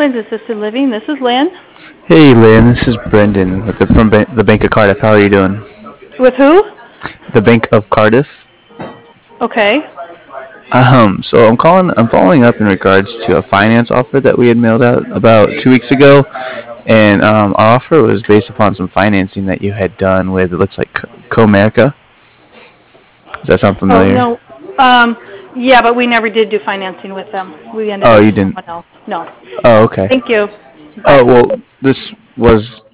Veterans Assisted Living. This is Lynn. Hey, Lynn, this is Brendan from the Bank of Cardiff. How are you doing? With who? The Bank of Cardiff. Okay. So I'm following up in regards to a finance offer that we had mailed out about 2 weeks ago, and our offer was based upon some financing that you had done with, it looks like Comerica. Does that sound Oh, familiar? no. Yeah, but we never did do financing with them. We ended Oh, up you with didn't. someone else. No. Oh, okay. Thank you. Oh, Bye. well, this was